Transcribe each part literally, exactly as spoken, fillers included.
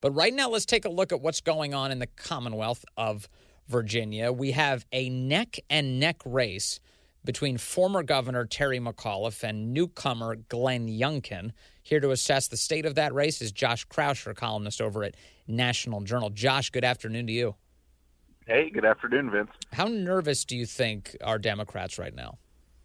But right now, let's take a look at what's going on in the Commonwealth of Virginia. We have a neck-and-neck race between former Governor Terry McAuliffe and newcomer Glenn Youngkin. Here to assess the state of that race is Josh Krausher, columnist over at National Journal. Josh, good afternoon to you. Hey, good afternoon, Vince. How nervous do you think are Democrats right now?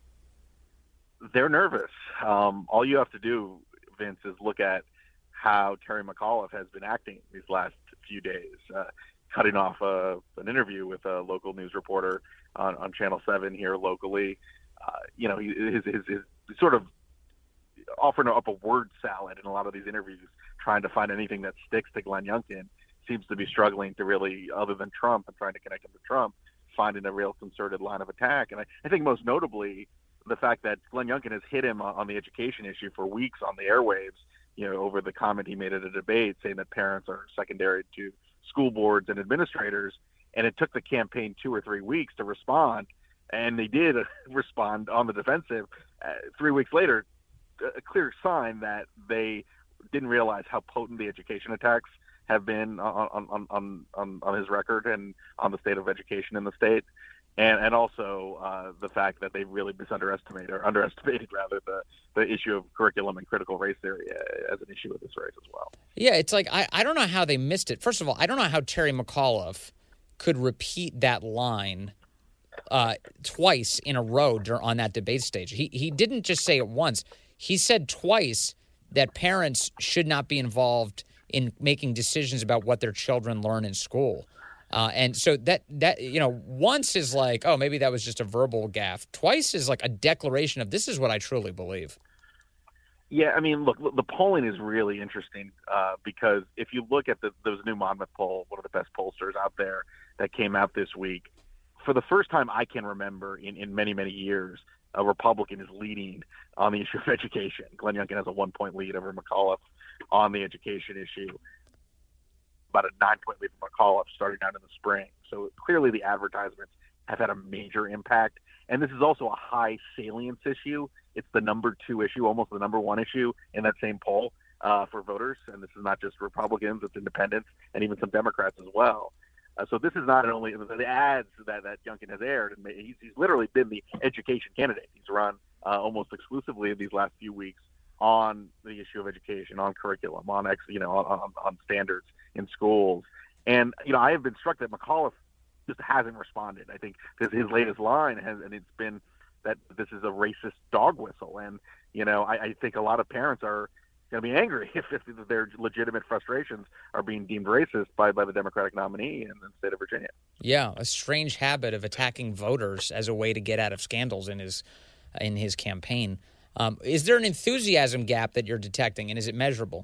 They're nervous. Um, all you have to do, Vince, is look at how Terry McAuliffe has been acting these last few days, uh, cutting off uh, an interview with a local news reporter on, on Channel seven here locally. Uh, you know, his, his, his sort of offering up a word salad in a lot of these interviews, trying to find anything that sticks to Glenn Youngkin, seems to be struggling to really, other than Trump and trying to connect him to Trump, finding a real concerted line of attack. And I, I think most notably, the fact that Glenn Youngkin has hit him on, on the education issue for weeks on the airwaves, you know, over the comment he made at a debate saying that parents are secondary to school boards and administrators. And it took the campaign two or three weeks to respond. And they did respond on the defensive. Uh, three weeks later, a clear sign that they didn't realize how potent the education attacks have been on, on, on, on, on his record and on the state of education in the state. And, and also uh, the fact that they really misunderestimated or underestimated rather the, the issue of curriculum and critical race theory as an issue with this race as well. Yeah, it's like, I, I don't know how they missed it. First of all, I don't know how Terry McAuliffe could repeat that line uh, twice in a row on that debate stage. He he didn't just say it once. He said twice that parents should not be involved in making decisions about what their children learn in school. Uh, and so that, that you know, once is like, oh, maybe that was just a verbal gaffe. Twice is like a declaration of this is what I truly believe. Yeah, I mean, look, the polling is really interesting uh, because if you look at the, those new Monmouth poll, one of the best pollsters out there that came out this week, for the first time I can remember in, in many, many years, a Republican is leading on the issue of education. Glenn Youngkin has a one-point lead over McAuliffe on the education issue, about a nine-point lead for McAuliffe starting out in the spring. So clearly the advertisements have had a major impact. And this is also a high salience issue. It's the number two issue, almost the number one issue in that same poll uh, for voters. And this is not just Republicans, it's independents and even some Democrats as well. Uh, so this is not only the ads that, that Youngkin has aired. And he's, he's literally been the education candidate. He's run uh, almost exclusively these last few weeks on the issue of education, on curriculum, on ex, you know, on, on, on standards in schools. And, you know, I have been struck that McAuliffe just hasn't responded. I think his, his latest line has, and it's been that this is a racist dog whistle. And, you know, I, I think a lot of parents are going to be angry if, if their legitimate frustrations are being deemed racist by, by the Democratic nominee in the state of Virginia. Yeah, a strange habit of attacking voters as a way to get out of scandals in his in his campaign. Um, is there an enthusiasm gap that you're detecting, and is it measurable?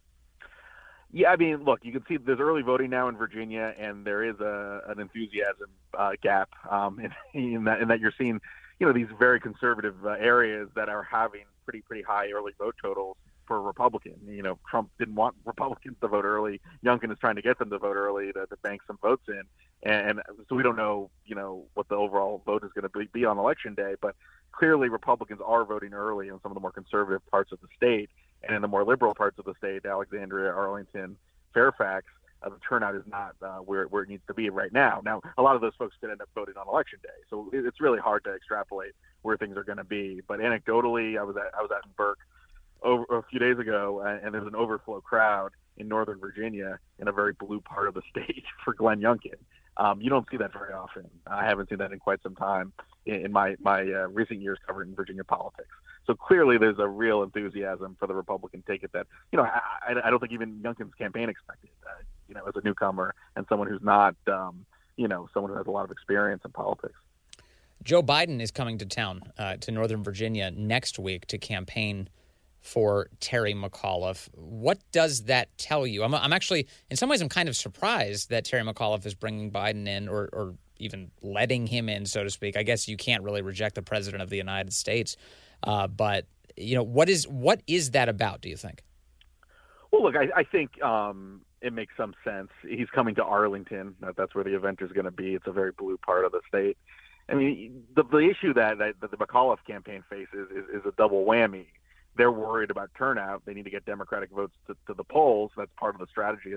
Yeah, I mean, look, you can see there's early voting now in Virginia, and there is a, an enthusiasm uh, gap um, in, in, that, in that you're seeing, you know, these very conservative uh, areas that are having pretty, pretty high early vote totals for a Republican. You know, Trump didn't want Republicans to vote early. Youngkin is trying to get them to vote early to, to bank some votes in. And, and so we don't know, you know, what the overall vote is going to be, be on Election Day, but clearly Republicans are voting early in some of the more conservative parts of the state. And in the more liberal parts of the state, Alexandria, Arlington, Fairfax, uh, the turnout is not uh, where, where it needs to be right now. Now, a lot of those folks could end up voting on Election Day, so it's really hard to extrapolate where things are going to be. But anecdotally, I was at I was at Burke over, a few days ago, and, and there's an overflow crowd in Northern Virginia in a very blue part of the state for Glenn Youngkin. Um, you don't see that very often. I haven't seen that in quite some time in, in my my uh, recent years covering Virginia politics. So clearly, there's a real enthusiasm for the Republican ticket that, you know, I, I don't think even Youngkin's campaign expected. Uh, you know, as a newcomer and someone who's not, um, you know, someone who has a lot of experience in politics. Joe Biden is coming to town uh, to Northern Virginia next week to campaign for Terry McAuliffe. What does that tell you? I'm, I'm actually, in some ways, I'm kind of surprised that Terry McAuliffe is bringing Biden in, or, or even letting him in, so to speak. I guess you can't really reject the president of the United States. Uh, but, you know, what is what is that about, do you think? Well, look, I, I think um, it makes some sense. He's coming to Arlington. That's where the event is going to be. It's a very blue part of the state. I mean, the, the issue that, that, that the McAuliffe campaign faces is, is a double whammy. They're worried about turnout. They need to get Democratic votes to, to the polls. That's part of the strategy of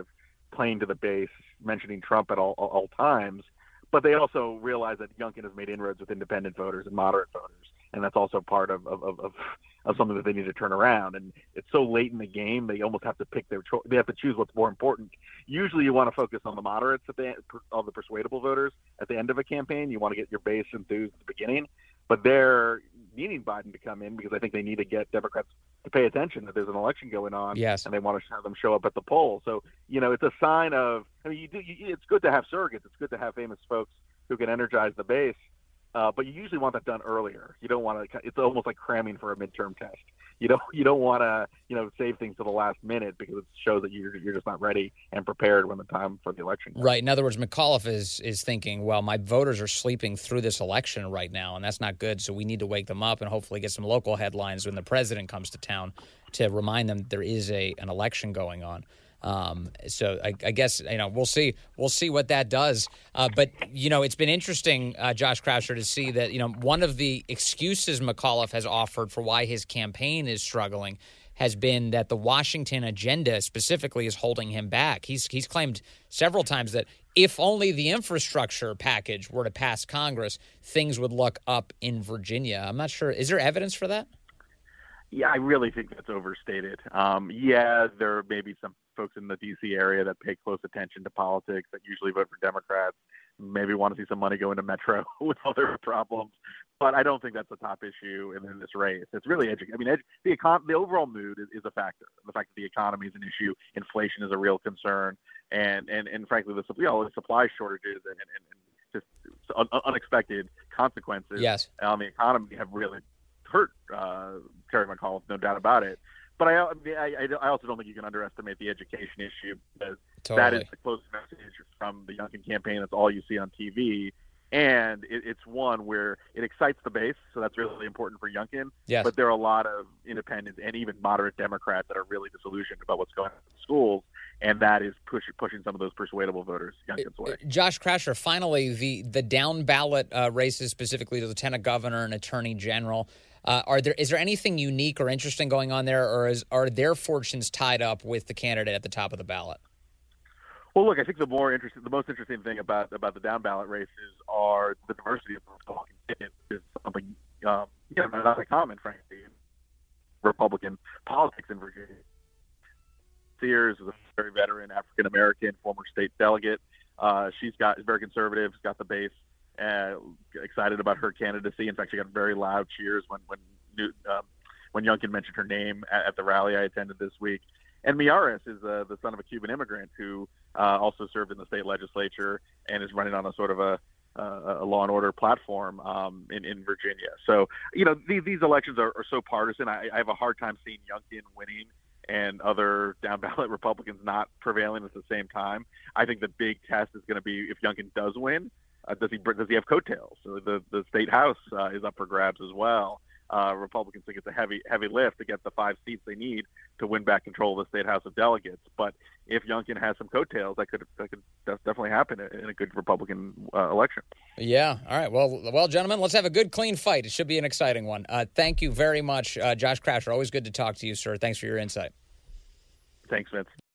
playing to the base, mentioning Trump at all, all, all times. But they also realize that Youngkin has made inroads with independent voters and moderate voters, and that's also part of of, of, of something that they need to turn around. And it's so late in the game, they almost have to pick their choice. They have to choose what's more important. Usually you want to focus on the moderates, at the of the persuadable voters at the end of a campaign. You want to get your base enthused at the beginning. But they're needing Biden to come in because I think they need to get Democrats to pay attention that there's an election going on, yes. and they want to have them show up at the polls. So, you know, it's a sign of, I mean, you do, you, it's good to have surrogates. It's good to have famous folks who can energize the base, uh, but you usually want that done earlier. You don't want to, it's almost like cramming for a midterm test. You don't, you don't want to, you know, save things to the last minute because it shows that you're, you're just not ready and prepared when the time for the election comes. Right. In other words, McAuliffe is is thinking, well, my voters are sleeping through this election right now, and that's not good. So we need to wake them up and hopefully get some local headlines when the president comes to town to remind them that there is a an election going on. Um, so I, I guess, you know, we'll see, we'll see what that does. Uh, but, you know, it's been interesting, uh, Josh Krasher, to see that, you know, one of the excuses McAuliffe has offered for why his campaign is struggling has been that the Washington agenda specifically is holding him back. He's, he's claimed several times that if only the infrastructure package were to pass Congress, things would look up in Virginia. I'm not sure. Is there evidence for that? Yeah, I really think that's overstated. Um, yeah, there may be some folks in the D C area that pay close attention to politics that usually vote for Democrats, maybe want to see some money go into Metro with all their problems. But I don't think that's the top issue in, in this race. It's really edu- I mean, edu- the econ- the overall mood is, is a factor. The fact that the economy is an issue, inflation is a real concern, and and, and frankly, the, you know, the supply shortages and, and, and just un- unexpected consequences yes. on the economy have really hurt uh, Terry McAuliffe, no doubt about it. But I, I, I also don't think you can underestimate the education issue, because totally. That is the close message from the Youngkin campaign. That's all you see on T V. And it, it's one where it excites the base, so that's really important for Youngkin. Yes. But there are a lot of independents and even moderate Democrats that are really disillusioned about what's going on in schools, and that is push, pushing some of those persuadable voters Youngkin's way. Josh Krasher, finally, the, the down ballot uh, races, specifically the lieutenant governor and attorney general, uh, are there is there anything unique or interesting going on there, or is, are their fortunes tied up with the candidate at the top of the ballot? Well, look, I think the more interesting, the most interesting thing about about the down ballot races are the diversity of the Republican ticket. Is something, um, you know, not common, frankly, in Republican politics in Virginia. Sears is a very veteran African American, former state delegate. Uh, she's got is very conservative, got the base, uh, excited about her candidacy. In fact, she got very loud cheers when when um, when Youngkin mentioned her name at, at the rally I attended this week. And Miyares is uh, the son of a Cuban immigrant who uh, also served in the state legislature and is running on a sort of a, uh, a law and order platform um, in, in Virginia. So, you know, these, these elections are, are so partisan. I, I have a hard time seeing Youngkin winning and other down ballot Republicans not prevailing at the same time. I think the big test is going to be if Youngkin does win, uh, does he does he have coattails? So the the state house uh, is up for grabs as well. Uh, Republicans think it's a heavy, heavy lift to get the five seats they need to win back control of the state House of Delegates. But if Youngkin has some coattails, that could that could definitely happen in a good Republican uh, election. Yeah. All right. Well, well, gentlemen, let's have a good, clean fight. It should be an exciting one. Uh, thank you very much, uh, Josh Krasher. Always good to talk to you, sir. Thanks for your insight. Thanks, Vince.